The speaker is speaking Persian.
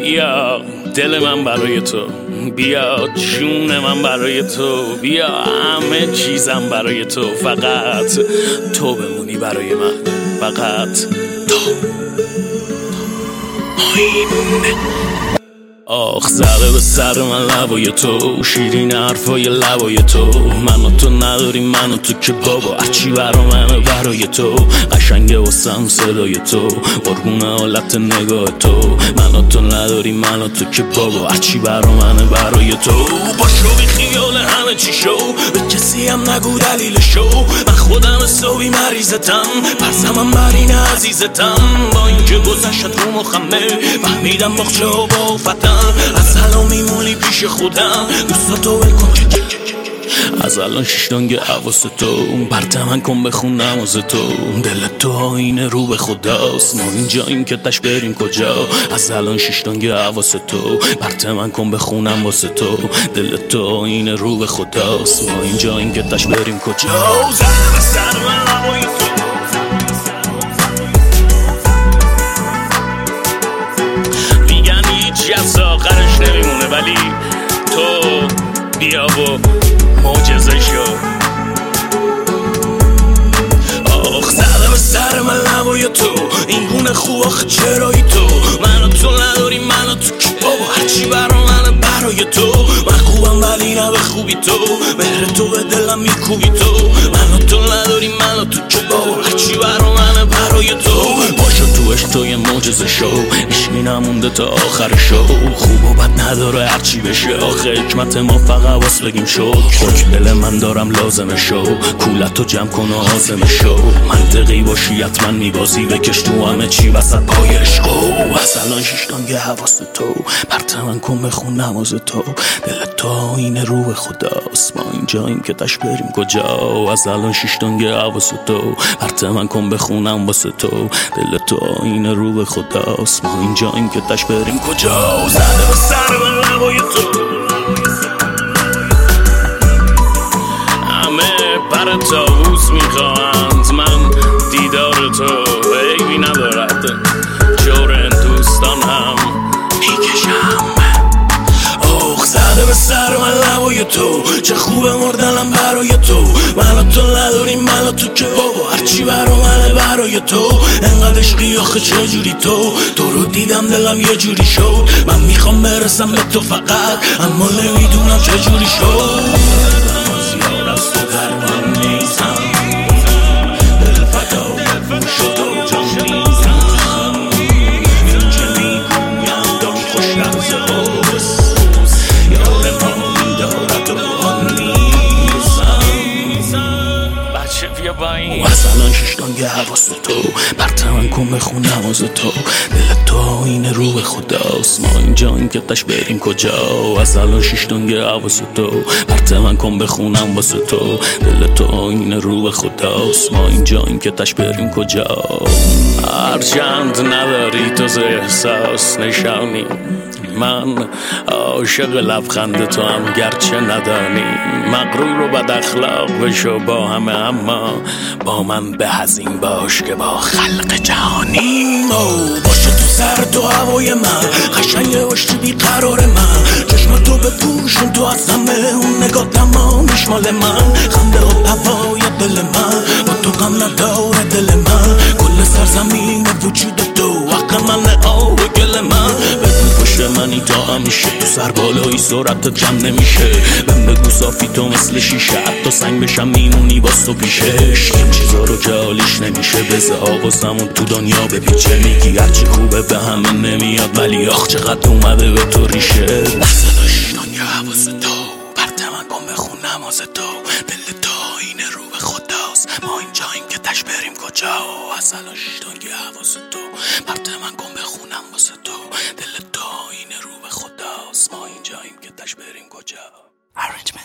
بیا دل من برای تو، بیا جون من برای تو، بیا همه چیزم برای تو، فقط تو بمونی برای من، فقط تو. آخ زده به سر من لبای تو، شیرین حرفای لبای تو، من و تو نداریم من و تو که بابا هرچی برا منه برای تو، قشنگه واسم صدای تو، قربون حالت نگاه تو، من و تو نداریم من و تو که بابا هرچی برا منه برای تو. باشو بی خیال همه چی شو، به کسی هم نگو دلیل شو، من خودم حسابی مریضتم، پرسمم بر این عزیزتم، با اینکه گذشت رو مخمه فهمیدم مخچه و با فتم، از الان میمونی پیش خودم، دوستاتو بکن از الان شیشتانگ حواس تو، برت من کن بخون نماز تو، دل تو آینه رو به خداست، ما اینجاییم که تش بریم کجا، از الان شیشتانگ حواس تو، برت من کن بخونم واسه تو، دل تو آینه رو به خداست، ما اینجاییم که تش بریم کجا. زده سر من لبای تو، میگن هیچی از آخرش نمیمونه، ولی تو بیا و معجزه شو. آخ زده به سر من لبای تو، این گونه خوب آخه چرایی تو، من و تو نداریم من و تو که بابا هرچی برا منه برای تو، من خوبم ولی نه به خوبی تو، مهر تو به دلم میکوبی تو، من و تو نداریم من و تو که بابا هرچی برا منه برای تو. باشو تو عشق تو یه معجزه شو، عشقی نمونده تا آخر شو، خوب و بد نداره هرچی بشه، آخه حکمت ما فقط واس بگیم شو، خاک دل من دارم لازمه شو، کولتو جمع کن و عازمه شو، منطقی باشی حتما میبازی، بکش تو همه چی وسط پای عشقو، از الان شیشتانگ حواس تو، برت من کن بخون نماز تو، دل تو آینه رو به خداست، ما اینجاییم که تش بریم کجا، از الان شیشتانگ حواس تو، برت من کن بخونم واسه تو، دل تو آینه رو به خداست، ما اینجاییم که تش بریم کجا. زده به سر من لبای تو، همه پر طاووس میخواهند، من دیدار تو عیبی ندارد، جور دوستان هم میکشم. آخ زده به سر من لبای تو، چه خوبه مردنم برای تو، من و تو نداریم من و تو که بابا هرچی برا منه برای تو، انقدر عشقی آخه چجوری تو رو دیدم دلم یه جوری شد، من میخوام برسم به تو فقط اما نمیدونم چجوری شد، زیاد از تو در من نیستم، دل فدا شد و جان نیستم، این که میگویم دام خوش لحظه هاست، یار ما دارد و آن نیستم. بچه بیا با این، از الان شیشتانگ حواس تو، برت من کن بخون نماز تو، دل تو آینه رو به خداست، ما اینجاییم که تش بریم کجا، از الان شیشتانگ حواس تو، برت من کن بخونم واسه تو، دل تو آینه رو به خداست، ما اینجاییم که تش بریم کجا. هرچند نداری تو ز احساس نشانی، من عاشق لبخند تو هم گرچه ندانی، مغرور و بد اخلاق بشو با همه، اما با من به از این باش که با خلق جهانی. باشه تو سر تو هوای من، قشنگه باشی بیقرار من، چشم تو بپوشون تو از همه، اون نگاه تمامیش مال من، خنده و هوای دل من، با تو غم نداره دل من، کل سرزمین وجود تو حق من آب گل من، بگو پشت منی تا همیشه، تو سر بالایی سرعت جمع نمیشه، من بگو صافی تو مثل شیشه، حتی سنگ بشم میمونی باز تو پیشش، این چیزا رو که حالیش نمیشه، بزه حواسمون تو دنیا بپیچه، میگی هرچی خوبه به همه نمیاد، ولی آخ چقدر اومده به تو ریشه، لحظه شیشتانگ حواس تو، برت من کن بخون نماز تو، دل تو آینه رو به خداست، ما اینجاییم که تش بریم کجا، از الان شیشتانگ حواس تو، برت من کن بخونم واسه تو، دل تو آینه رو به خداست، ما اینجاییم که تش بریم کجا. Arrangement